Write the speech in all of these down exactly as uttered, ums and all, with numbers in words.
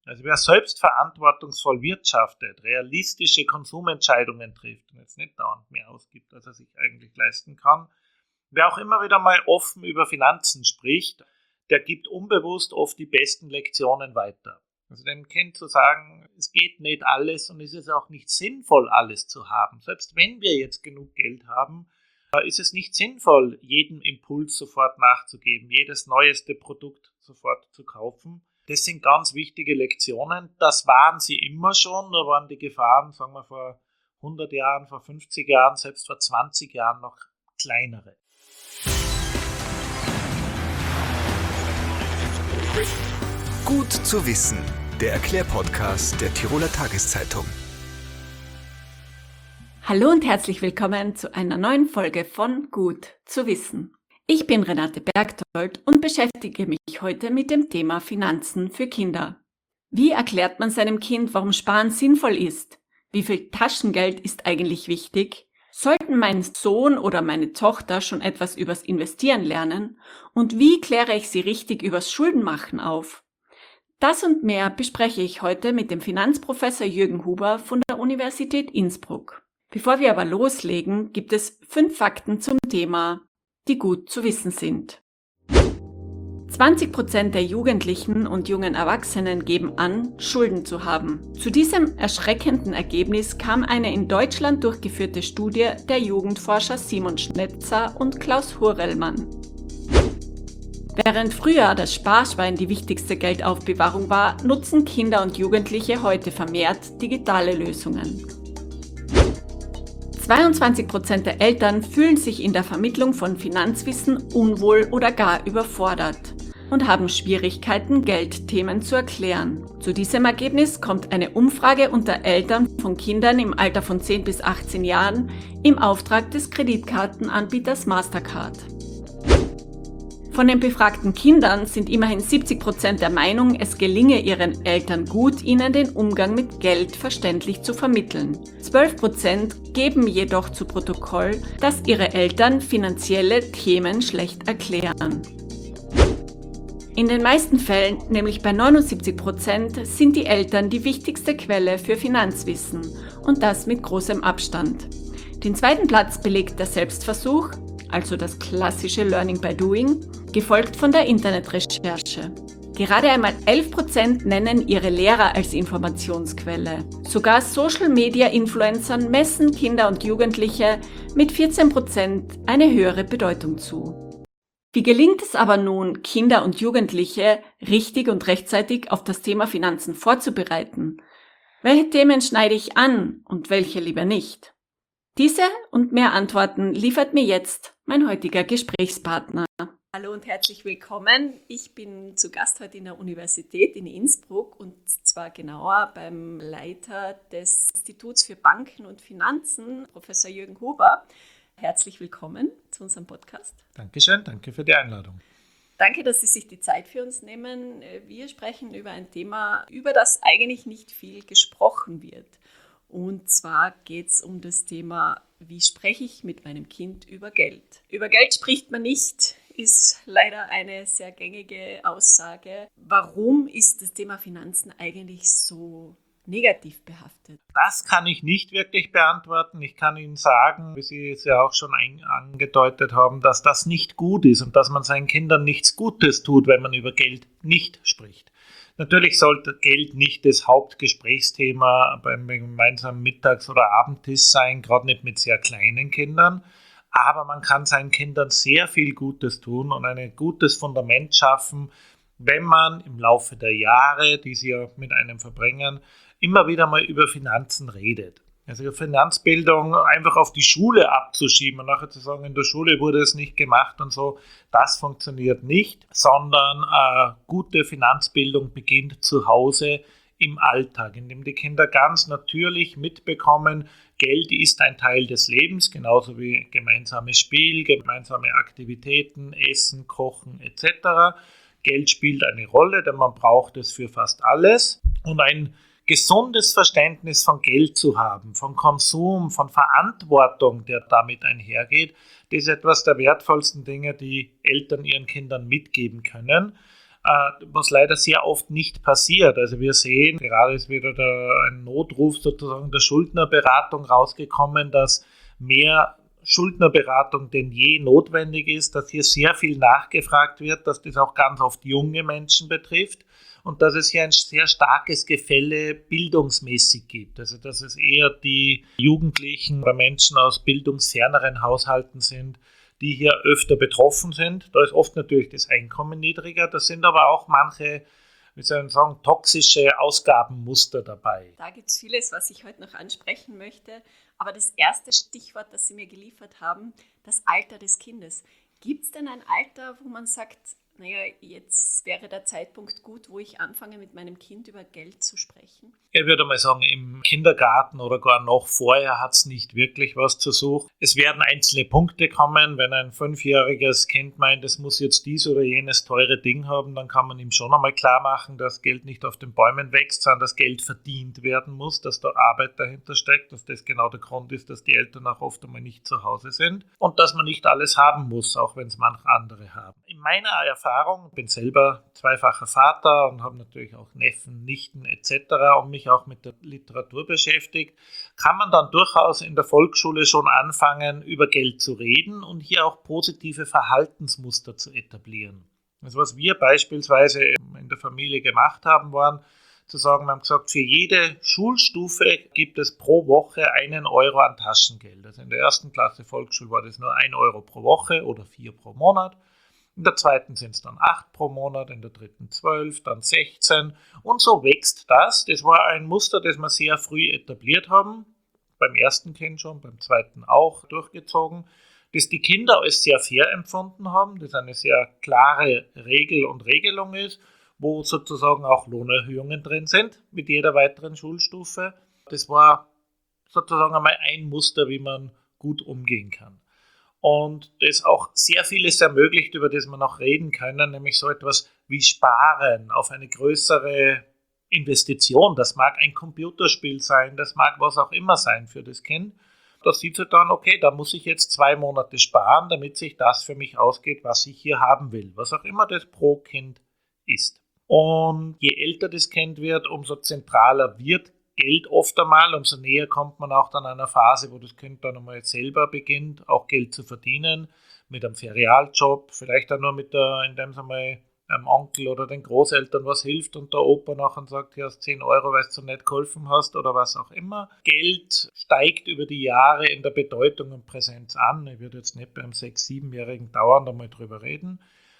Also wer selbst verantwortungsvoll wirtschaftet, realistische Konsumentscheidungen trifft und jetzt nicht dauernd mehr ausgibt, als er sich eigentlich leisten kann, wer auch immer wieder mal offen über Finanzen spricht, der gibt unbewusst oft die besten Lektionen weiter. Also dem Kind zu sagen, es geht nicht alles und es ist auch nicht sinnvoll, alles zu haben. Selbst wenn wir jetzt genug Geld haben, ist es nicht sinnvoll, jedem Impuls sofort nachzugeben, jedes neueste Produkt sofort zu kaufen. Das sind ganz wichtige Lektionen. Das waren sie immer schon, da waren die Gefahren, sagen wir vor hundert Jahren, vor fünfzig Jahren, selbst vor zwanzig Jahren noch kleinere. Gut zu wissen, der Erklärpodcast der Tiroler Tageszeitung. Hallo und herzlich willkommen zu einer neuen Folge von Gut zu wissen. Ich bin Renate Bergtold und beschäftige mich heute mit dem Thema Finanzen für Kinder. Wie erklärt man seinem Kind, warum Sparen sinnvoll ist? Wie viel Taschengeld ist eigentlich wichtig? Sollten mein Sohn oder meine Tochter schon etwas übers Investieren lernen? Und wie kläre ich sie richtig übers Schuldenmachen auf? Das und mehr bespreche ich heute mit dem Finanzprofessor Jürgen Huber von der Universität Innsbruck. Bevor wir aber loslegen, gibt es fünf Fakten zum Thema, die gut zu wissen sind. zwanzig Prozent der Jugendlichen und jungen Erwachsenen geben an, Schulden zu haben. Zu diesem erschreckenden Ergebnis kam eine in Deutschland durchgeführte Studie der Jugendforscher Simon Schnetzer und Klaus Hurrellmann. Während früher das Sparschwein die wichtigste Geldaufbewahrung war, nutzen Kinder und Jugendliche heute vermehrt digitale Lösungen. zweiundzwanzig Prozent der Eltern fühlen sich in der Vermittlung von Finanzwissen unwohl oder gar überfordert und haben Schwierigkeiten, Geldthemen zu erklären. Zu diesem Ergebnis kommt eine Umfrage unter Eltern von Kindern im Alter von zehn bis achtzehn Jahren im Auftrag des Kreditkartenanbieters Mastercard. Von den befragten Kindern sind immerhin siebzig Prozent der Meinung, es gelinge ihren Eltern gut, ihnen den Umgang mit Geld verständlich zu vermitteln. zwölf Prozent geben jedoch zu Protokoll, dass ihre Eltern finanzielle Themen schlecht erklären. In den meisten Fällen, nämlich bei neunundsiebzig Prozent, sind die Eltern die wichtigste Quelle für Finanzwissen und das mit großem Abstand. Den zweiten Platz belegt der Selbstversuch, also das klassische Learning by Doing, gefolgt von der Internetrecherche. Gerade einmal elf Prozent nennen ihre Lehrer als Informationsquelle. Sogar Social-Media-Influencern messen Kinder und Jugendliche mit vierzehn Prozent eine höhere Bedeutung zu. Wie gelingt es aber nun, Kinder und Jugendliche richtig und rechtzeitig auf das Thema Finanzen vorzubereiten? Welche Themen schneide ich an und welche lieber nicht? Diese und mehr Antworten liefert mir jetzt mein heutiger Gesprächspartner. Hallo und herzlich willkommen. Ich bin zu Gast heute in der Universität in Innsbruck und zwar genauer beim Leiter des Instituts für Banken und Finanzen, Professor Jürgen Huber. Herzlich willkommen zu unserem Podcast. Dankeschön, danke für die Einladung. Danke, dass Sie sich die Zeit für uns nehmen. Wir sprechen über ein Thema, über das eigentlich nicht viel gesprochen wird. Und zwar geht es um das Thema, wie spreche ich mit meinem Kind über Geld? Über Geld spricht man nicht, ist leider eine sehr gängige Aussage. Warum ist das Thema Finanzen eigentlich so negativ behaftet? Das kann ich nicht wirklich beantworten. Ich kann Ihnen sagen, wie Sie es ja auch schon ein- angedeutet haben, dass das nicht gut ist und dass man seinen Kindern nichts Gutes tut, wenn man über Geld nicht spricht. Natürlich sollte Geld nicht das Hauptgesprächsthema beim gemeinsamen Mittags- oder Abendtisch sein, gerade nicht mit sehr kleinen Kindern. Aber man kann seinen Kindern sehr viel Gutes tun und ein gutes Fundament schaffen, wenn man im Laufe der Jahre, die sie ja mit einem verbringen, immer wieder mal über Finanzen redet. Also Finanzbildung einfach auf die Schule abzuschieben und nachher zu sagen, in der Schule wurde es nicht gemacht und so, das funktioniert nicht, sondern äh, gute Finanzbildung beginnt zu Hause im Alltag, indem die Kinder ganz natürlich mitbekommen, Geld ist ein Teil des Lebens, genauso wie gemeinsames Spiel, gemeinsame Aktivitäten, Essen, Kochen et cetera. Geld spielt eine Rolle, denn man braucht es für fast alles. Und ein gesundes Verständnis von Geld zu haben, von Konsum, von Verantwortung, der damit einhergeht, das ist etwas der wertvollsten Dinge, die Eltern ihren Kindern mitgeben können. was leider sehr oft nicht passiert. Also wir sehen, gerade ist wieder der, ein Notruf sozusagen der Schuldnerberatung rausgekommen, dass mehr Schuldnerberatung denn je notwendig ist, dass hier sehr viel nachgefragt wird, dass das auch ganz oft junge Menschen betrifft und dass es hier ein sehr starkes Gefälle bildungsmäßig gibt. Also dass es eher die Jugendlichen oder Menschen aus bildungsferneren Haushalten sind, die hier öfter betroffen sind. Da ist oft natürlich das Einkommen niedriger, da sind aber auch manche, wie soll ich sagen, toxische Ausgabenmuster dabei. Da gibt es vieles, was ich heute noch ansprechen möchte. Aber das erste Stichwort, das Sie mir geliefert haben, das Alter des Kindes. Gibt es denn ein Alter, wo man sagt, naja, jetzt wäre der Zeitpunkt gut, wo ich anfange, mit meinem Kind über Geld zu sprechen? Ich würde mal sagen, im Kindergarten oder gar noch vorher hat es nicht wirklich was zu suchen. Es werden einzelne Punkte kommen. Wenn ein fünfjähriges Kind meint, es muss jetzt dies oder jenes teure Ding haben, dann kann man ihm schon einmal klar machen, dass Geld nicht auf den Bäumen wächst, sondern dass Geld verdient werden muss, dass da Arbeit dahinter steckt, dass das genau der Grund ist, dass die Eltern auch oft einmal nicht zu Hause sind und dass man nicht alles haben muss, auch wenn es manche andere haben. In meiner Erfahrung, ich bin selber zweifacher Vater und habe natürlich auch Neffen, Nichten et cetera und mich auch mit der Literatur beschäftigt, kann man dann durchaus in der Volksschule schon anfangen, über Geld zu reden und hier auch positive Verhaltensmuster zu etablieren. Also was wir beispielsweise in der Familie gemacht haben, waren zu sagen, wir haben gesagt, für jede Schulstufe gibt es pro Woche einen Euro an Taschengeld. Also in der ersten Klasse Volksschule war das nur ein Euro pro Woche oder vier pro Monat. In der zweiten sind es dann acht pro Monat, in der dritten zwölf, dann sechzehn und so wächst das. Das war ein Muster, das wir sehr früh etabliert haben, beim ersten Kind schon, beim zweiten auch durchgezogen, das die Kinder als sehr fair empfunden haben, das eine sehr klare Regel und Regelung ist, wo sozusagen auch Lohnerhöhungen drin sind mit jeder weiteren Schulstufe. Das war sozusagen einmal ein Muster, wie man gut umgehen kann. Und das auch sehr vieles ermöglicht, über das wir noch reden können, nämlich so etwas wie Sparen auf eine größere Investition. Das mag ein Computerspiel sein, das mag was auch immer sein für das Kind. Da sieht sie dann, okay, da muss ich jetzt zwei Monate sparen, damit sich das für mich ausgeht, was ich hier haben will, was auch immer das pro Kind ist. Und je älter das Kind wird, umso zentraler wird Geld oft einmal, umso näher kommt man auch dann einer Phase, wo das Kind dann einmal selber beginnt, auch Geld zu verdienen, mit einem Ferialjob, vielleicht auch nur mit der, indem es einmal einem Onkel oder den Großeltern was hilft und der Opa nachher sagt, hier hast zehn Euro, weil du nicht geholfen hast oder was auch immer. Geld steigt über die Jahre in der Bedeutung und Präsenz an. Ich würde jetzt nicht beim sechs-, siebenjährigen dauernd einmal drüber reden,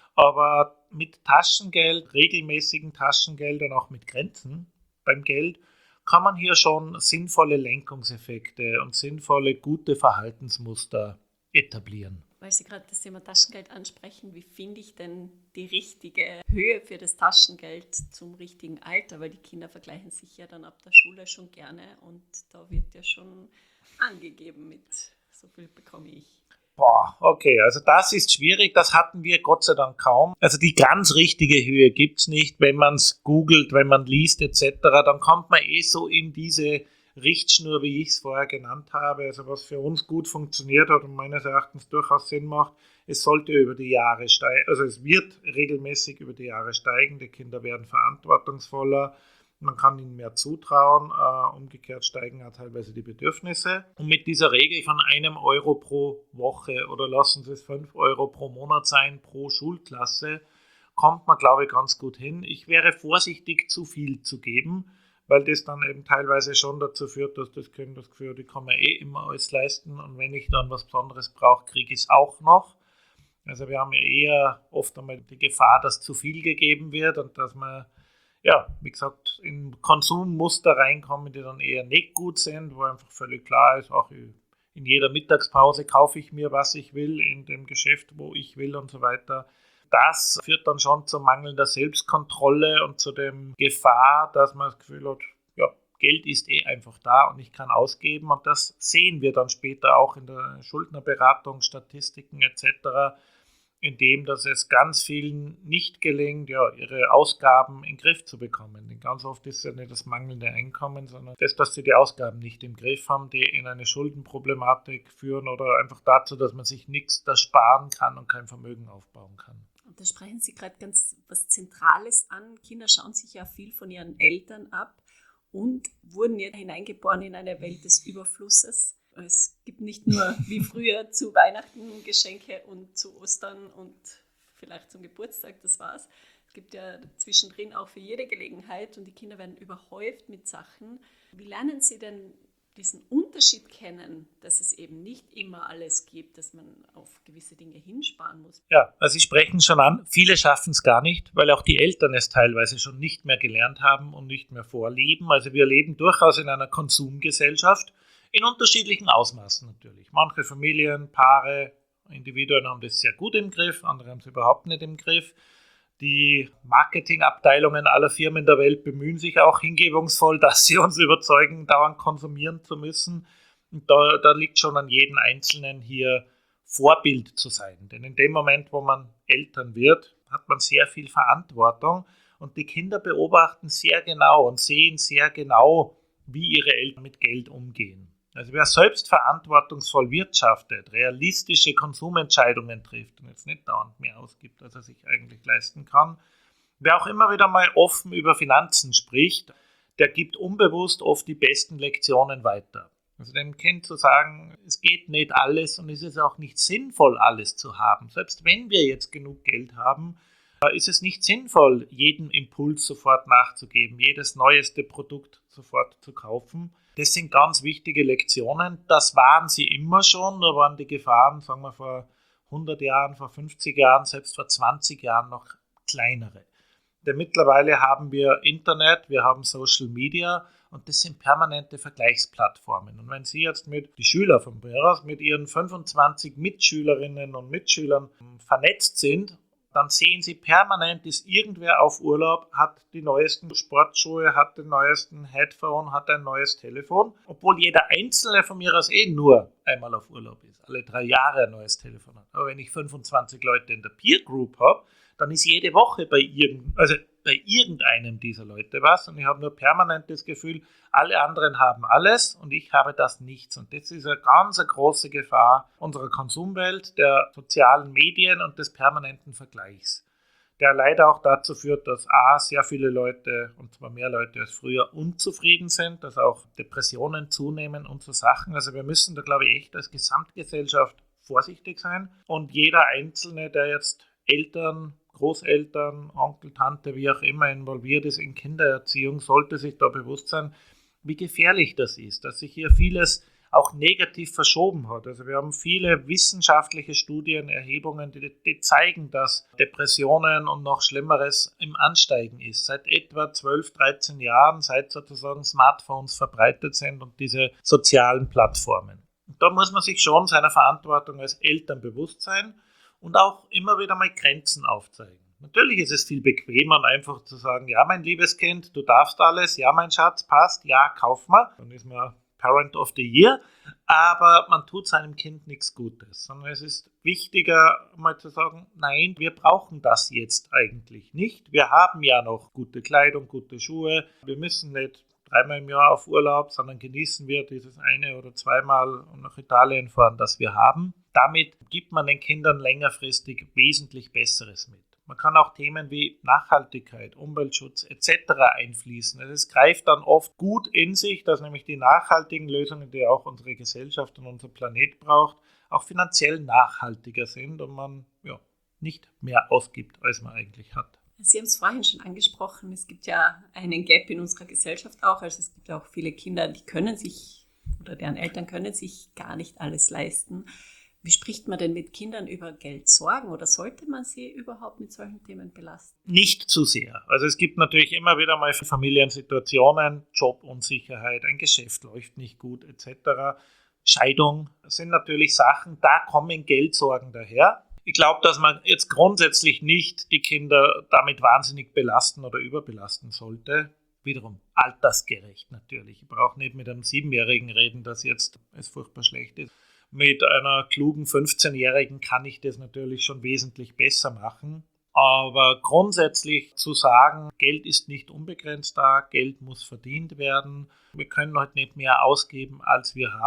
aber mit Taschengeld, regelmäßigen Taschengeld und auch mit Grenzen beim Geld, kann man hier schon sinnvolle Lenkungseffekte und sinnvolle, gute Verhaltensmuster etablieren. Weil Sie gerade das Thema Taschengeld ansprechen, wie finde ich denn die richtige Höhe für das Taschengeld zum richtigen Alter? Weil die Kinder vergleichen sich ja dann ab der Schule schon gerne und da wird ja schon angegeben mit so viel bekomme ich. Boah, okay, also das ist schwierig, das hatten wir Gott sei Dank kaum. Also die ganz richtige Höhe gibt es nicht, wenn man es googelt, wenn man liest et cetera, dann kommt man eh so in diese Richtschnur, wie ich es vorher genannt habe. Also was für uns gut funktioniert hat und meines Erachtens durchaus Sinn macht, es sollte über die Jahre steigen, also es wird regelmäßig über die Jahre steigen, die Kinder werden verantwortungsvoller, man kann ihnen mehr zutrauen, äh, umgekehrt steigen auch teilweise die Bedürfnisse. Und mit dieser Regel von einem Euro pro Woche oder lassen Sie es fünf Euro pro Monat sein, pro Schulklasse, kommt man, glaube ich, ganz gut hin. Ich wäre vorsichtig, zu viel zu geben, weil das dann eben teilweise schon dazu führt, dass das Kind das Gefühl hat, ich kann mir eh immer alles leisten und wenn ich dann was Besonderes brauche, kriege ich es auch noch. Also wir haben eher oft einmal die Gefahr, dass zu viel gegeben wird und dass man, ja, wie gesagt, in Konsummuster reinkommen, die dann eher nicht gut sind, wo einfach völlig klar ist, auch in jeder Mittagspause kaufe ich mir, was ich will, in dem Geschäft, wo ich will und so weiter. Das führt dann schon zu mangelnder Selbstkontrolle und zu dem Gefahr, dass man das Gefühl hat, ja, Geld ist eh einfach da und ich kann ausgeben. Und das sehen wir dann später auch in der Schuldnerberatung, Statistiken et cetera, indem dass es ganz vielen nicht gelingt, ja, ihre Ausgaben in den Griff zu bekommen. Denn ganz oft ist es ja nicht das mangelnde Einkommen, sondern das, dass sie die Ausgaben nicht im Griff haben, die in eine Schuldenproblematik führen oder einfach dazu, dass man sich nichts da sparen kann und kein Vermögen aufbauen kann. Und da sprechen Sie gerade ganz was Zentrales an. Kinder schauen sich ja viel von ihren Eltern ab und wurden ja hineingeboren in eine Welt des Überflusses. Es gibt nicht nur wie früher zu Weihnachten Geschenke und zu Ostern und vielleicht zum Geburtstag, das war's. Es gibt ja zwischendrin auch für jede Gelegenheit und die Kinder werden überhäuft mit Sachen. Wie lernen Sie denn diesen Unterschied kennen, dass es eben nicht immer alles gibt, dass man auf gewisse Dinge hinsparen muss? Ja, also Sie sprechen schon an, viele schaffen es gar nicht, weil auch die Eltern es teilweise schon nicht mehr gelernt haben und nicht mehr vorleben. Also wir leben durchaus in einer Konsumgesellschaft, in unterschiedlichen Ausmaßen natürlich. Manche Familien, Paare, Individuen haben das sehr gut im Griff, andere haben es überhaupt nicht im Griff. Die Marketingabteilungen aller Firmen der Welt bemühen sich auch hingebungsvoll, dass sie uns überzeugen, dauernd konsumieren zu müssen. Und da, da liegt schon an jedem Einzelnen hier Vorbild zu sein. Denn in dem Moment, wo man Eltern wird, hat man sehr viel Verantwortung und die Kinder beobachten sehr genau und sehen sehr genau, wie ihre Eltern mit Geld umgehen. Also wer selbst verantwortungsvoll wirtschaftet, realistische Konsumentscheidungen trifft und jetzt nicht dauernd mehr ausgibt, als er sich eigentlich leisten kann, wer auch immer wieder mal offen über Finanzen spricht, der gibt unbewusst oft die besten Lektionen weiter. Also dem Kind zu sagen, es geht nicht alles und es ist auch nicht sinnvoll, alles zu haben. Selbst wenn wir jetzt genug Geld haben, ist es nicht sinnvoll, jedem Impuls sofort nachzugeben, jedes neueste Produkt sofort zu kaufen. Das sind ganz wichtige Lektionen. Das waren sie immer schon, da waren die Gefahren, sagen wir, vor hundert Jahren, vor fünfzig Jahren, selbst vor zwanzig Jahren noch kleinere. Denn mittlerweile haben wir Internet, wir haben Social Media und das sind permanente Vergleichsplattformen. Und wenn Sie jetzt mit die Schüler von Beras mit ihren fünfundzwanzig Mitschülerinnen und Mitschülern vernetzt sind, dann sehen Sie permanent, ist irgendwer auf Urlaub, hat die neuesten Sportschuhe, hat den neuesten Headphone, hat ein neues Telefon, obwohl jeder Einzelne von mir aus eh nur einmal auf Urlaub ist, alle drei Jahre ein neues Telefon hat. Aber wenn ich fünfundzwanzig Leute in der Peer Group habe, dann ist jede Woche bei, irgend, also bei irgendeinem dieser Leute was und ich habe nur permanent das Gefühl, alle anderen haben alles und ich habe das nichts. Und das ist eine ganz eine große Gefahr unserer Konsumwelt, der sozialen Medien und des permanenten Vergleichs, der leider auch dazu führt, dass a. sehr viele Leute, und zwar mehr Leute als früher, unzufrieden sind, dass auch Depressionen zunehmen und so Sachen. Also wir müssen da, glaube ich, echt als Gesamtgesellschaft vorsichtig sein und jeder Einzelne, der jetzt Eltern, Großeltern, Onkel, Tante, wie auch immer involviert ist in Kindererziehung, sollte sich da bewusst sein, wie gefährlich das ist, dass sich hier vieles auch negativ verschoben hat. Also wir haben viele wissenschaftliche Studien, Erhebungen, die, die zeigen, dass Depressionen und noch Schlimmeres im Ansteigen ist. Seit etwa zwölf, dreizehn Jahren, seit sozusagen Smartphones verbreitet sind und diese sozialen Plattformen. Und da muss man sich schon seiner Verantwortung als Eltern bewusst sein und auch immer wieder mal Grenzen aufzeigen. Natürlich ist es viel bequemer, einfach zu sagen, ja, mein liebes Kind, du darfst alles, ja, mein Schatz, passt, ja, kauf mal. Dann ist man Parent of the Year, aber man tut seinem Kind nichts Gutes, sondern es ist wichtiger, mal zu sagen, nein, wir brauchen das jetzt eigentlich nicht. Wir haben ja noch gute Kleidung, gute Schuhe, wir müssen nicht dreimal im Jahr auf Urlaub, sondern genießen wir dieses eine oder zweimal nach Italien fahren, das wir haben. Damit gibt man den Kindern längerfristig wesentlich Besseres mit. Man kann auch Themen wie Nachhaltigkeit, Umweltschutz et cetera einfließen. Es greift dann oft gut in sich, dass nämlich die nachhaltigen Lösungen, die auch unsere Gesellschaft und unser Planet braucht, auch finanziell nachhaltiger sind und man ja, nicht mehr ausgibt, als man eigentlich hat. Sie haben es vorhin schon angesprochen, es gibt ja einen Gap in unserer Gesellschaft auch. Also es gibt auch viele Kinder, die können sich oder deren Eltern können sich gar nicht alles leisten. Wie spricht man denn mit Kindern über Geldsorgen oder sollte man sie überhaupt mit solchen Themen belasten? Nicht zu sehr. Also es gibt natürlich immer wieder mal Familiensituationen, Jobunsicherheit, ein Geschäft läuft nicht gut et cetera. Scheidung sind natürlich Sachen, da kommen Geldsorgen daher. Ich glaube, dass man jetzt grundsätzlich nicht die Kinder damit wahnsinnig belasten oder überbelasten sollte. Wiederum altersgerecht natürlich. Ich brauche nicht mit einem Siebenjährigen reden, dass jetzt es furchtbar schlecht ist. Mit einer klugen fünfzehnjährigen kann ich das natürlich schon wesentlich besser machen. Aber grundsätzlich zu sagen, Geld ist nicht unbegrenzt da, Geld muss verdient werden. Wir können halt nicht mehr ausgeben, als wir haben.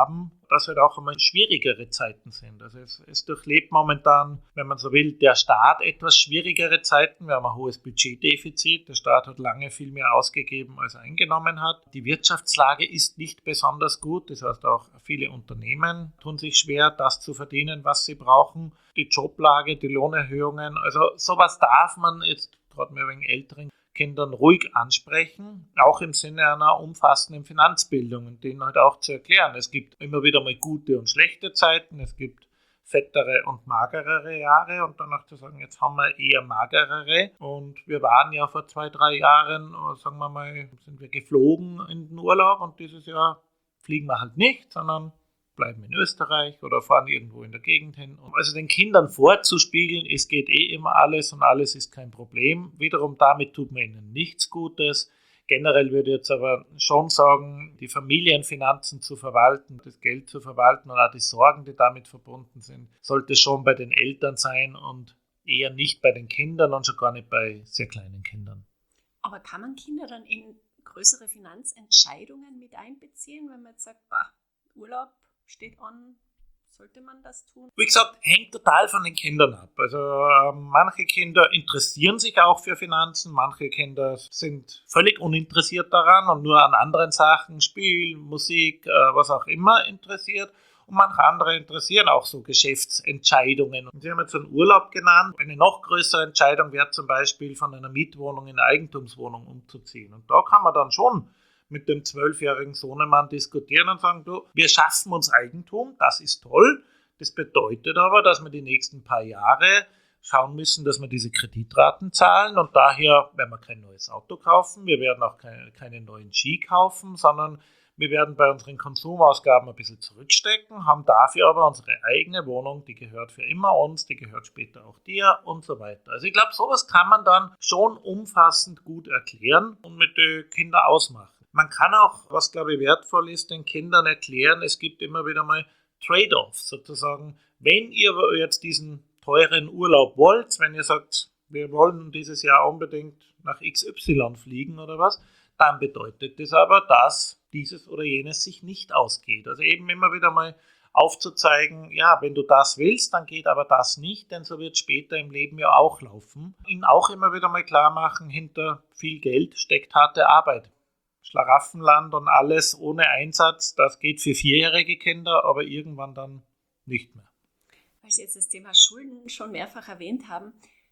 dass halt auch einmal schwierigere Zeiten sind. Also es, es durchlebt momentan, wenn man so will, der Staat etwas schwierigere Zeiten. Wir haben ein hohes Budgetdefizit. Der Staat hat lange viel mehr ausgegeben, als er eingenommen hat. Die Wirtschaftslage ist nicht besonders gut. Das heißt, auch viele Unternehmen tun sich schwer, das zu verdienen, was sie brauchen. Die Joblage, die Lohnerhöhungen. Also sowas darf man jetzt gerade mehr wegen älteren Kindern ruhig ansprechen, auch im Sinne einer umfassenden Finanzbildung und denen halt auch zu erklären. Es gibt immer wieder mal gute und schlechte Zeiten, es gibt fettere und magerere Jahre und danach zu sagen, jetzt haben wir eher magerere und wir waren ja vor zwei, drei Jahren, sagen wir mal, sind wir geflogen in den Urlaub und dieses Jahr fliegen wir halt nicht, sondern bleiben in Österreich oder fahren irgendwo in der Gegend hin. Also den Kindern vorzuspiegeln, es geht eh immer alles und alles ist kein Problem. Wiederum damit tut man ihnen nichts Gutes. Generell würde ich jetzt aber schon sagen, die Familienfinanzen zu verwalten, das Geld zu verwalten und auch die Sorgen, die damit verbunden sind, sollte schon bei den Eltern sein und eher nicht bei den Kindern und schon gar nicht bei sehr kleinen Kindern. Aber kann man Kinder dann in größere Finanzentscheidungen mit einbeziehen, wenn man jetzt sagt, bah, Urlaub steht an, sollte man das tun? Wie gesagt, hängt total von den Kindern ab. Also äh, manche Kinder interessieren sich auch für Finanzen, manche Kinder sind völlig uninteressiert daran und nur an anderen Sachen, Spiel, Musik, äh, was auch immer interessiert. Und manche andere interessieren auch so Geschäftsentscheidungen. Und Sie haben jetzt einen Urlaub genannt. Eine noch größere Entscheidung wäre zum Beispiel von einer Mietwohnung in eine Eigentumswohnung umzuziehen. Und da kann man dann schon mit dem zwölfjährigen Sohnemann diskutieren und sagen, du, wir schaffen uns Eigentum, das ist toll. Das bedeutet aber, dass wir die nächsten paar Jahre schauen müssen, dass wir diese Kreditraten zahlen und daher werden wir kein neues Auto kaufen, wir werden auch keine, keine neuen Ski kaufen, sondern wir werden bei unseren Konsumausgaben ein bisschen zurückstecken, haben dafür aber unsere eigene Wohnung, die gehört für immer uns, die gehört später auch dir und so weiter. Also ich glaube, sowas kann man dann schon umfassend gut erklären und mit den Kindern ausmachen. Man kann auch, was glaube ich wertvoll ist, den Kindern erklären, es gibt immer wieder mal Trade-offs sozusagen. Wenn ihr jetzt diesen teuren Urlaub wollt, wenn ihr sagt, wir wollen dieses Jahr unbedingt nach X Y fliegen oder was, dann bedeutet das aber, dass dieses oder jenes sich nicht ausgeht. Also eben immer wieder mal aufzuzeigen, ja, wenn du das willst, dann geht aber das nicht, denn so wird später im Leben ja auch laufen. Ihnen auch immer wieder mal klar machen, hinter viel Geld steckt harte Arbeit. Schlaraffenland und alles ohne Einsatz, das geht für vierjährige Kinder, aber irgendwann dann nicht mehr. Weil Sie jetzt das Thema Schulden schon mehrfach erwähnt haben,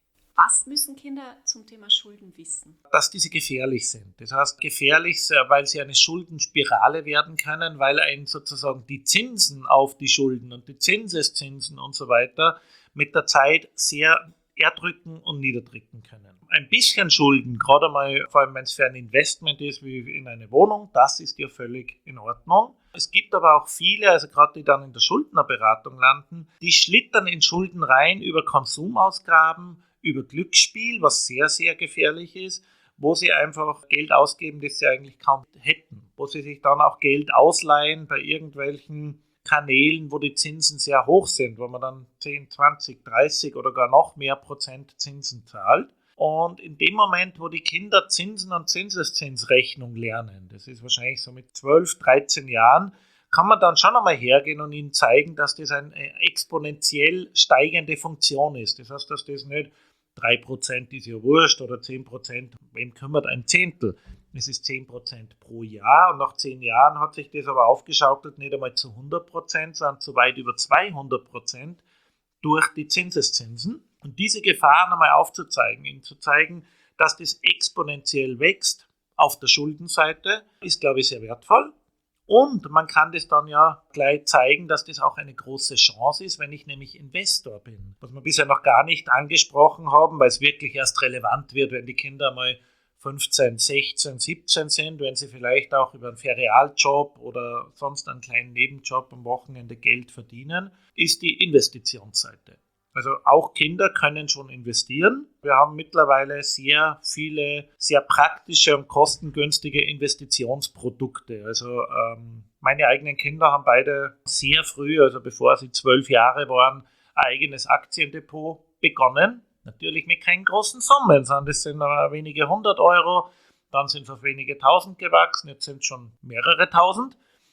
was müssen Kinder zum Thema Schulden wissen? Dass diese gefährlich sind. Das heißt gefährlich, weil sie eine Schuldenspirale werden können, weil einen sozusagen die Zinsen auf die Schulden und die Zinseszinsen und so weiter mit der Zeit sehr erdrücken und niederdrücken können. Ein bisschen Schulden, gerade mal, vor allem wenn es für ein Investment ist, wie in eine Wohnung, das ist ja völlig in Ordnung. Es gibt aber auch viele, also gerade die dann in der Schuldnerberatung landen, die schlittern in Schulden rein über Konsumausgaben, über Glücksspiel, was sehr, sehr gefährlich ist, wo sie einfach Geld ausgeben, das sie eigentlich kaum hätten, wo sie sich dann auch Geld ausleihen bei irgendwelchen Kanälen, wo die Zinsen sehr hoch sind, wo man dann zehn, zwanzig, dreißig oder gar noch mehr Prozent Zinsen zahlt. Und in dem Moment, wo die Kinder Zinsen und Zinseszinsrechnung lernen, das ist wahrscheinlich so mit zwölf, dreizehn Jahren, kann man dann schon einmal hergehen und ihnen zeigen, dass das eine exponentiell steigende Funktion ist. Das heißt, dass das nicht drei Prozent ist ja wurscht oder zehn Prozent, wem kümmert ein Zehntel? Es ist zehn Prozent pro Jahr und nach zehn Jahren hat sich das aber aufgeschaukelt, nicht einmal zu hundert Prozent, sondern zu weit über zweihundert Prozent durch die Zinseszinsen. Und diese Gefahren einmal aufzuzeigen, ihnen zu zeigen, dass das exponentiell wächst auf der Schuldenseite, ist, glaube ich, sehr wertvoll. Und man kann das dann ja gleich zeigen, dass das auch eine große Chance ist, wenn ich nämlich Investor bin. Was wir bisher noch gar nicht angesprochen haben, weil es wirklich erst relevant wird, wenn die Kinder mal fünfzehn, sechzehn, siebzehn sind, wenn sie vielleicht auch über einen Ferialjob oder sonst einen kleinen Nebenjob am Wochenende Geld verdienen, ist die Investitionsseite. Also auch Kinder können schon investieren. Wir haben mittlerweile sehr viele, sehr praktische und kostengünstige Investitionsprodukte. Also ähm, meine eigenen Kinder haben beide sehr früh, also bevor sie zwölf Jahre waren, ein eigenes Aktiendepot begonnen. Natürlich mit keinen großen Summen, sondern das sind aber wenige hundert Euro, dann sind es auf wenige tausend gewachsen, jetzt sind es schon mehrere tausend.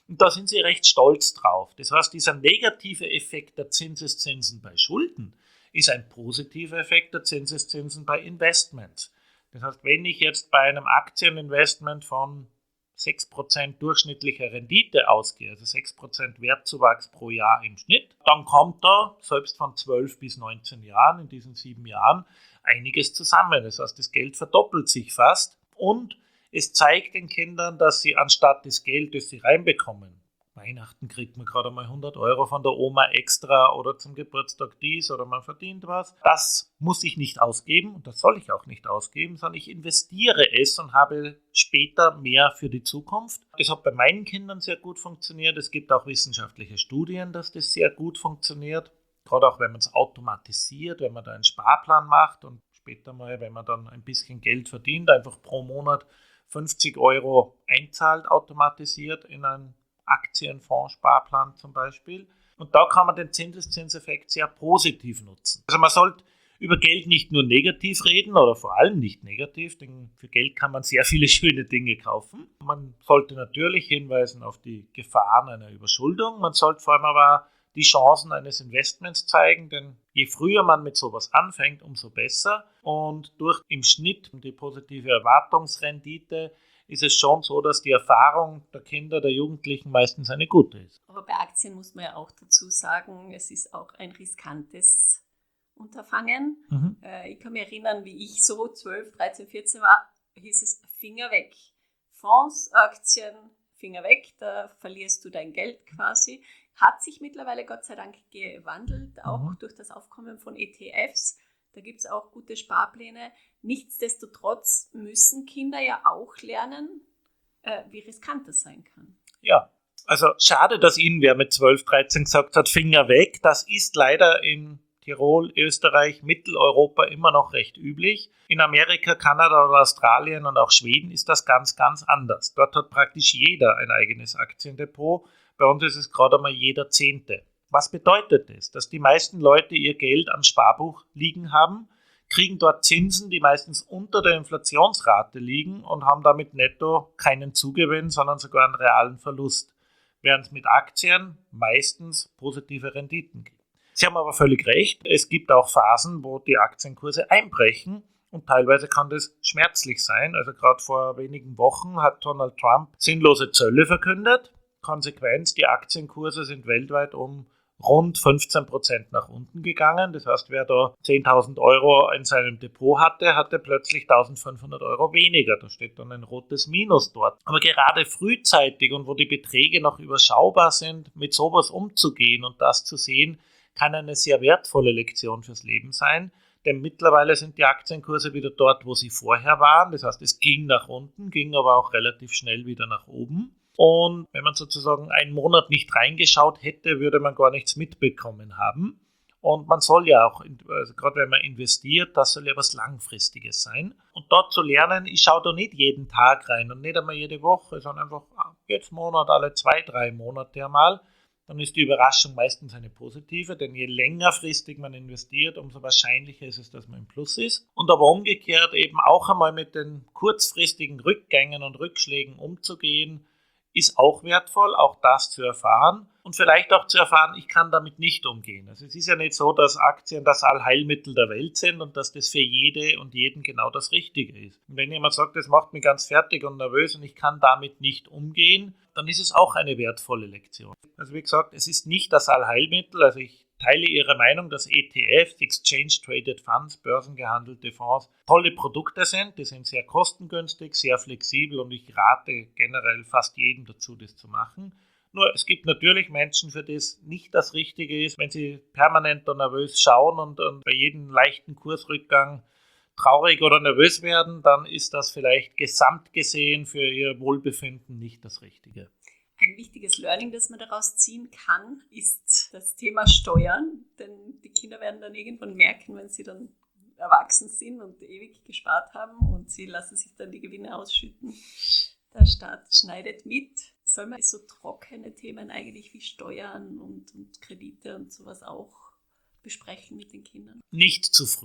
Und da sind sie recht stolz drauf. Das heißt, dieser negative Effekt der Zinseszinsen bei Schulden ist ein positiver Effekt der Zinseszinsen bei Investments. Das heißt, wenn ich jetzt bei einem Aktieninvestment von sechs Prozent durchschnittlicher Rendite ausgehe, also sechs Prozent Wertzuwachs pro Jahr im Schnitt, dann kommt da, selbst von zwölf bis neunzehn Jahren, in diesen sieben Jahren, einiges zusammen. Das heißt, das Geld verdoppelt sich fast und es zeigt den Kindern, dass sie anstatt des Geldes, das sie reinbekommen, Weihnachten kriegt man gerade mal hundert Euro von der Oma extra oder zum Geburtstag dies oder man verdient was. Das muss ich nicht ausgeben und das soll ich auch nicht ausgeben, sondern ich investiere es und habe später mehr für die Zukunft. Das hat bei meinen Kindern sehr gut funktioniert. Es gibt auch wissenschaftliche Studien, dass das sehr gut funktioniert. Gerade auch, wenn man es automatisiert, wenn man da einen Sparplan macht und später mal, wenn man dann ein bisschen Geld verdient, einfach pro Monat fünfzig Euro einzahlt, automatisiert in einen Aktienfondssparplan zum Beispiel. Und da kann man den Zinseszinseffekt sehr positiv nutzen. Also man sollte über Geld nicht nur negativ reden oder vor allem nicht negativ, denn für Geld kann man sehr viele schöne Dinge kaufen. Man sollte natürlich hinweisen auf die Gefahren einer Überschuldung. Man sollte vor allem aber die Chancen eines Investments zeigen, denn je früher man mit sowas anfängt, umso besser. Und durch im Schnitt die positive Erwartungsrendite ist es schon so, dass die Erfahrung der Kinder, der Jugendlichen meistens eine gute ist. Aber bei Aktien muss man ja auch dazu sagen, es ist auch ein riskantes Unterfangen. Mhm. Äh, ich kann mich erinnern, wie ich so zwölf, dreizehn, vierzehn war, hieß es Finger weg. Fonds, Aktien, Finger weg, da verlierst du dein Geld quasi. Hat sich mittlerweile Gott sei Dank gewandelt, auch mhm. durch das Aufkommen von E T Fs. Da gibt es auch gute Sparpläne. Nichtsdestotrotz müssen Kinder ja auch lernen, äh, wie riskant das sein kann. Ja, also schade, dass Ihnen wer mit zwölf, dreizehn gesagt hat, Finger weg. Das ist leider in Tirol, Österreich, Mitteleuropa immer noch recht üblich. In Amerika, Kanada oder Australien und auch Schweden ist das ganz, ganz anders. Dort hat praktisch jeder ein eigenes Aktiendepot. Bei uns ist es gerade mal jeder Zehnte. Was bedeutet das? Dass die meisten Leute ihr Geld am Sparbuch liegen haben, kriegen dort Zinsen, die meistens unter der Inflationsrate liegen und haben damit netto keinen Zugewinn, sondern sogar einen realen Verlust. Während es mit Aktien meistens positive Renditen gibt. Sie haben aber völlig recht, es gibt auch Phasen, wo die Aktienkurse einbrechen und teilweise kann das schmerzlich sein. Also gerade vor wenigen Wochen hat Donald Trump sinnlose Zölle verkündet. Konsequenz, die Aktienkurse sind weltweit um rund fünfzehn Prozent nach unten gegangen. Das heißt, wer da zehntausend Euro in seinem Depot hatte, hatte plötzlich eintausendfünfhundert Euro weniger. Da steht dann ein rotes Minus dort. Aber gerade frühzeitig und wo die Beträge noch überschaubar sind, mit sowas umzugehen und das zu sehen, kann eine sehr wertvolle Lektion fürs Leben sein. Denn mittlerweile sind die Aktienkurse wieder dort, wo sie vorher waren. Das heißt, es ging nach unten, ging aber auch relativ schnell wieder nach oben. Und wenn man sozusagen einen Monat nicht reingeschaut hätte, würde man gar nichts mitbekommen haben. Und man soll ja auch, also gerade wenn man investiert, das soll ja was Langfristiges sein. Und dort zu lernen, ich schaue da nicht jeden Tag rein und nicht einmal jede Woche, sondern einfach jetzt Monat, alle zwei, drei Monate einmal. Dann ist die Überraschung meistens eine positive, denn je längerfristig man investiert, umso wahrscheinlicher ist es, dass man im Plus ist. Und aber umgekehrt eben auch einmal mit den kurzfristigen Rückgängen und Rückschlägen umzugehen, ist auch wertvoll, auch das zu erfahren und vielleicht auch zu erfahren, ich kann damit nicht umgehen. Also es ist ja nicht so, dass Aktien das Allheilmittel der Welt sind und dass das für jede und jeden genau das Richtige ist. Und wenn jemand sagt, das macht mich ganz fertig und nervös und ich kann damit nicht umgehen, dann ist es auch eine wertvolle Lektion. Also wie gesagt, es ist nicht das Allheilmittel, also ich teile Ihre Meinung, dass E T Fs, Exchange Traded Funds, börsengehandelte Fonds, tolle Produkte sind. Die sind sehr kostengünstig, sehr flexibel und ich rate generell fast jedem dazu, das zu machen. Nur es gibt natürlich Menschen, für die es nicht das Richtige ist, wenn sie permanent und nervös schauen und, und bei jedem leichten Kursrückgang traurig oder nervös werden, dann ist das vielleicht gesamt gesehen für ihr Wohlbefinden nicht das Richtige. Ein wichtiges Learning, das man daraus ziehen kann, ist das Thema Steuern. Denn die Kinder werden dann irgendwann merken, wenn sie dann erwachsen sind und ewig gespart haben und sie lassen sich dann die Gewinne ausschütten. Der Staat schneidet mit. Soll man so trockene Themen eigentlich wie Steuern und, und Kredite und sowas auch besprechen mit den Kindern? Nicht zu früh.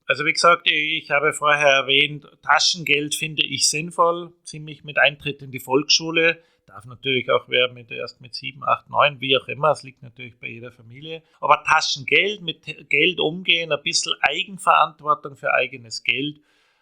Also wie gesagt, ich habe vorher erwähnt, Taschengeld finde ich sinnvoll, ziemlich mit Eintritt in die Volksschule. Darf natürlich auch wer mit erst mit sieben, acht, neun, wie auch immer, es liegt natürlich bei jeder Familie. Aber Taschengeld, mit Geld umgehen, ein bisschen Eigenverantwortung für eigenes Geld,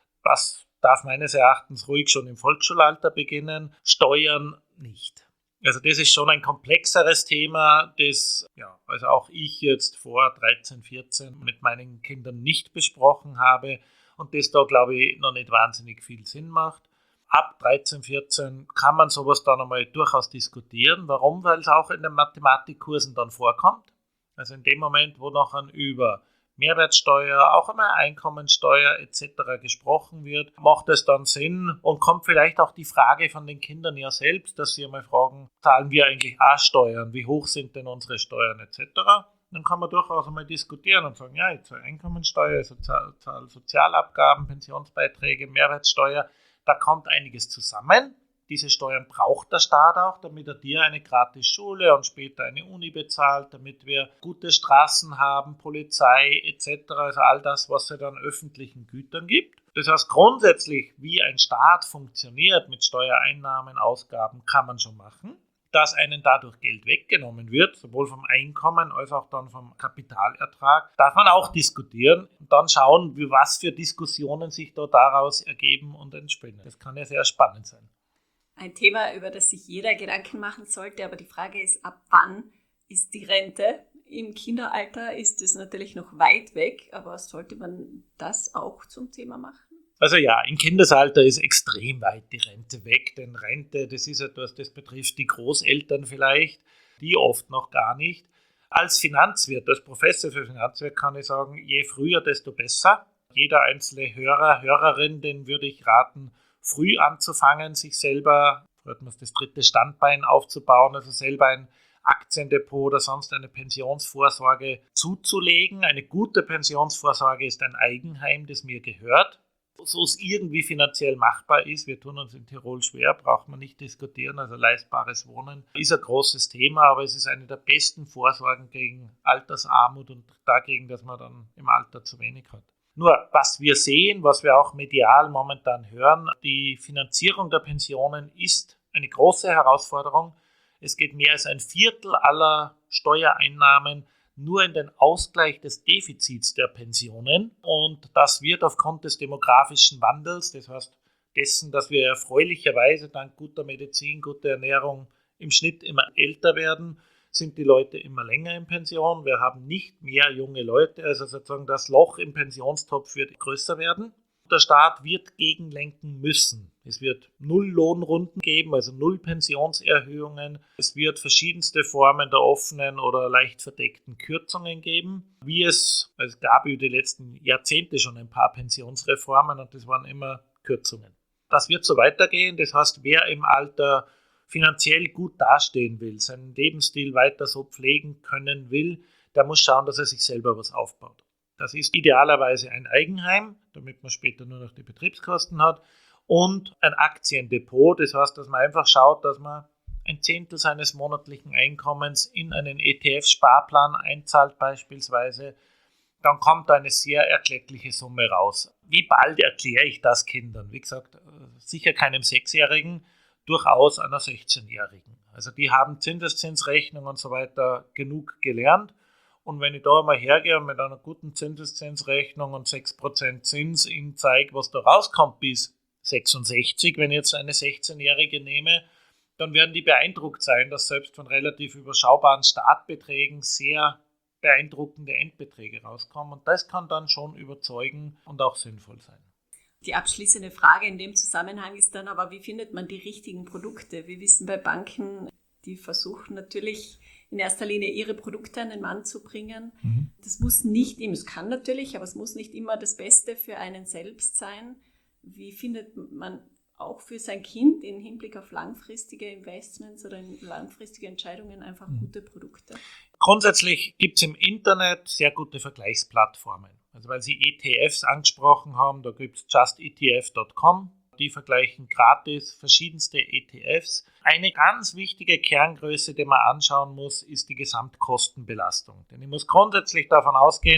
das darf meines Erachtens ruhig schon im Volksschulalter beginnen, Steuern nicht. Also das ist schon ein komplexeres Thema, das ja, also auch ich jetzt vor dreizehn, vierzehn mit meinen Kindern nicht besprochen habe und das da, glaube ich, noch nicht wahnsinnig viel Sinn macht. Ab dreizehn, vierzehn kann man sowas dann einmal durchaus diskutieren. Warum? Weil es auch in den Mathematikkursen dann vorkommt. Also in dem Moment, wo nachher über Mehrwertsteuer, auch einmal Einkommensteuer et cetera gesprochen wird, macht es dann Sinn und kommt vielleicht auch die Frage von den Kindern ja selbst, dass sie einmal fragen, zahlen wir eigentlich auch Steuern, wie hoch sind denn unsere Steuern et cetera. Dann kann man durchaus einmal diskutieren und sagen, ja, ich zahle Einkommensteuer, ich zahle Sozialabgaben, Pensionsbeiträge, Mehrwertsteuer, da kommt einiges zusammen. Diese Steuern braucht der Staat auch, damit er dir eine gratis Schule und später eine Uni bezahlt, damit wir gute Straßen haben, Polizei et cetera. Also all das, was es an öffentlichen Gütern gibt. Das heißt grundsätzlich, wie ein Staat funktioniert mit Steuereinnahmen, Ausgaben, kann man schon machen. Dass einen dadurch Geld weggenommen wird, sowohl vom Einkommen als auch dann vom Kapitalertrag, darf man auch diskutieren und dann schauen, wie, was für Diskussionen sich da daraus ergeben und entspinnen. Das kann ja sehr spannend sein. Ein Thema, über das sich jeder Gedanken machen sollte, aber die Frage ist, ab wann ist die Rente? Im Kinderalter ist es natürlich noch weit weg, aber sollte man das auch zum Thema machen? Also ja, im Kindesalter ist extrem weit die Rente weg, denn Rente, das ist etwas, das betrifft die Großeltern vielleicht, die oft noch gar nicht. Als Finanzwirt, als Professor für Finanzwirt kann ich sagen, je früher, desto besser. Jeder einzelne Hörer, Hörerin, den würde ich raten, früh anzufangen, sich selber, das dritte Standbein aufzubauen, also selber ein Aktiendepot oder sonst eine Pensionsvorsorge zuzulegen. Eine gute Pensionsvorsorge ist ein Eigenheim, das mir gehört. So es irgendwie finanziell machbar ist, wir tun uns in Tirol schwer, braucht man nicht diskutieren, also leistbares Wohnen ist ein großes Thema, aber es ist eine der besten Vorsorgen gegen Altersarmut und dagegen, dass man dann im Alter zu wenig hat. Nur, was wir sehen, was wir auch medial momentan hören, die Finanzierung der Pensionen ist eine große Herausforderung. Es geht mehr als ein Viertel aller Steuereinnahmen nur in den Ausgleich des Defizits der Pensionen. Und das wird aufgrund des demografischen Wandels, das heißt dessen, dass wir erfreulicherweise dank guter Medizin, guter Ernährung im Schnitt immer älter werden, sind die Leute immer länger in Pension. Wir haben nicht mehr junge Leute, also sozusagen das Loch im Pensionstopf wird größer werden. Der Staat wird gegenlenken müssen. Es wird null Lohnrunden geben, also null Pensionserhöhungen. Es wird verschiedenste Formen der offenen oder leicht verdeckten Kürzungen geben. Wie es, es gab über die letzten Jahrzehnte schon ein paar Pensionsreformen und das waren immer Kürzungen. Das wird so weitergehen. Das heißt, wer im Alter finanziell gut dastehen will, seinen Lebensstil weiter so pflegen können will, der muss schauen, dass er sich selber was aufbaut. Das ist idealerweise ein Eigenheim, damit man später nur noch die Betriebskosten hat, und ein Aktiendepot. Das heißt, dass man einfach schaut, dass man ein Zehntel seines monatlichen Einkommens in einen E T F-Sparplan einzahlt beispielsweise. Dann kommt eine sehr erkleckliche Summe raus. Wie bald erkläre ich das Kindern? Wie gesagt, sicher keinem Sechsjährigen, durchaus einer sechzehnjährigen. Also die haben Zinseszinsrechnung und so weiter genug gelernt. Und wenn ich da mal hergehe und mit einer guten Zinseszinsrechnung und sechs Prozent Zins ihnen zeige, was da rauskommt bis sechsundsechzig, wenn ich jetzt eine sechzehnjährige nehme, dann werden die beeindruckt sein, dass selbst von relativ überschaubaren Startbeträgen sehr beeindruckende Endbeträge rauskommen. Und das kann dann schon überzeugen und auch sinnvoll sein. Die abschließende Frage in dem Zusammenhang ist dann aber, wie findet man die richtigen Produkte? Wir wissen bei Banken, die versuchen natürlich in erster Linie ihre Produkte an den Mann zu bringen. Mhm. Das muss nicht immer, es kann natürlich, aber es muss nicht immer das Beste für einen selbst sein. Wie findet man auch für sein Kind im Hinblick auf langfristige Investments oder langfristige Entscheidungen einfach mhm. gute Produkte? Grundsätzlich gibt es im Internet sehr gute Vergleichsplattformen. Also weil Sie E T Fs angesprochen haben, da gibt es just E T F Punkt com. Die vergleichen gratis verschiedenste E T Fs. Eine ganz wichtige Kerngröße, die man anschauen muss, ist die Gesamtkostenbelastung. Denn ich muss grundsätzlich davon ausgehen,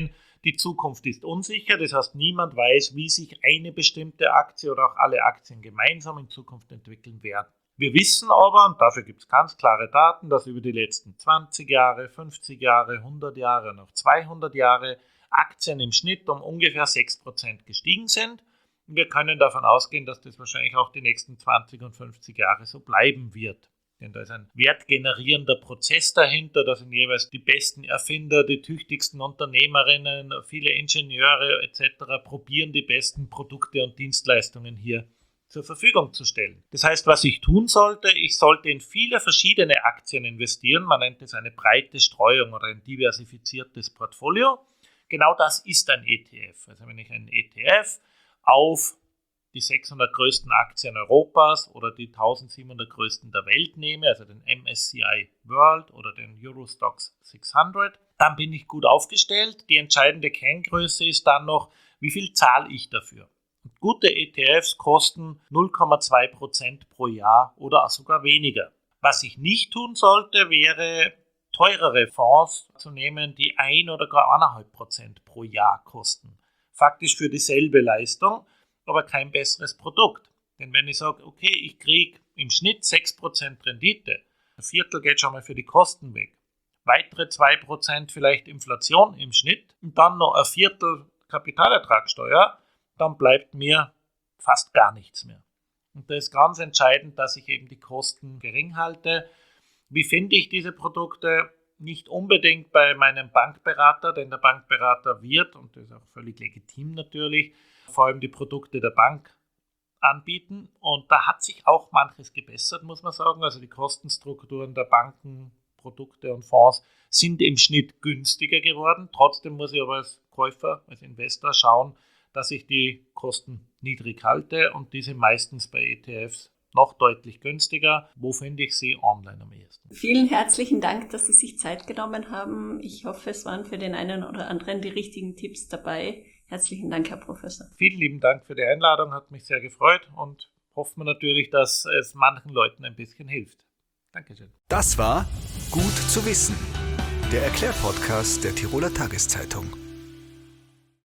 Die Zukunft ist unsicher, das heißt, niemand weiß, wie sich eine bestimmte Aktie oder auch alle Aktien gemeinsam in Zukunft entwickeln werden. Wir wissen aber, und dafür gibt es ganz klare Daten, dass über die letzten zwanzig Jahre, fünfzig Jahre, hundert Jahre und auch zweihundert Jahre Aktien im Schnitt um ungefähr sechs Prozent gestiegen sind. Wir können davon ausgehen, dass das wahrscheinlich auch die nächsten zwanzig und fünfzig Jahre so bleiben wird. Denn da ist ein wertgenerierender Prozess dahinter, da sind jeweils die besten Erfinder, die tüchtigsten Unternehmerinnen, viele Ingenieure et cetera probieren die besten Produkte und Dienstleistungen hier zur Verfügung zu stellen. Das heißt, was ich tun sollte, ich sollte in viele verschiedene Aktien investieren. Man nennt es eine breite Streuung oder ein diversifiziertes Portfolio. Genau das ist ein E T F. Also wenn ich einen E T F auf die sechshundert größten Aktien Europas oder die eintausendsiebenhundert größten der Welt nehme, also den M S C I World oder den Euro Stoxx sechshundert, dann bin ich gut aufgestellt. Die entscheidende Kenngröße ist dann noch, wie viel zahle ich dafür? Und gute E T Fs kosten null Komma zwei Prozent pro Jahr oder sogar weniger. Was ich nicht tun sollte, wäre teurere Fonds zu nehmen, die ein oder gar eins Komma fünf Prozent pro Jahr kosten. Faktisch für dieselbe Leistung, aber kein besseres Produkt. Denn wenn ich sage, okay, ich kriege im Schnitt sechs Prozent Rendite, ein Viertel geht schon mal für die Kosten weg, weitere zwei Prozent vielleicht Inflation im Schnitt und dann noch ein Viertel Kapitalertragssteuer, dann bleibt mir fast gar nichts mehr. Und da ist ganz entscheidend, dass ich eben die Kosten gering halte. Wie finde ich diese Produkte? Nicht unbedingt bei meinem Bankberater, denn der Bankberater wird, und das ist auch völlig legitim natürlich, vor allem die Produkte der Bank anbieten. Und da hat sich auch manches gebessert, muss man sagen. Also die Kostenstrukturen der Banken, Produkte und Fonds sind im Schnitt günstiger geworden. Trotzdem muss ich aber als Käufer, als Investor schauen, dass ich die Kosten niedrig halte und diese meistens bei E T Fs noch deutlich günstiger. Wo finde ich sie? Online am ehesten. Vielen herzlichen Dank, dass Sie sich Zeit genommen haben. Ich hoffe, es waren für den einen oder anderen die richtigen Tipps dabei. Herzlichen Dank, Herr Professor. Vielen lieben Dank für die Einladung, hat mich sehr gefreut und hoffen wir natürlich, dass es manchen Leuten ein bisschen hilft. Dankeschön. Das war Gut zu wissen, der Erklärpodcast der Tiroler Tageszeitung.